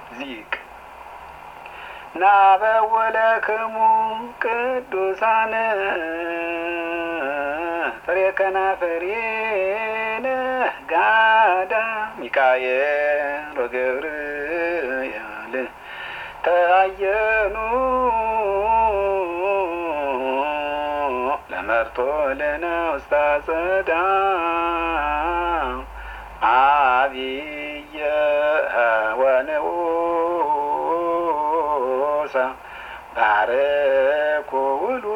ዚቅ ናበወለክሙ ቅዱሳን ፍሬ ከናፍሬነ ጋዳ ሚካኤል ወገብርኤል ተአየኑ ለመርቶ ለነ ውስተ አጸዳ አብየ ወንዑሳ ባረኮ ውሉ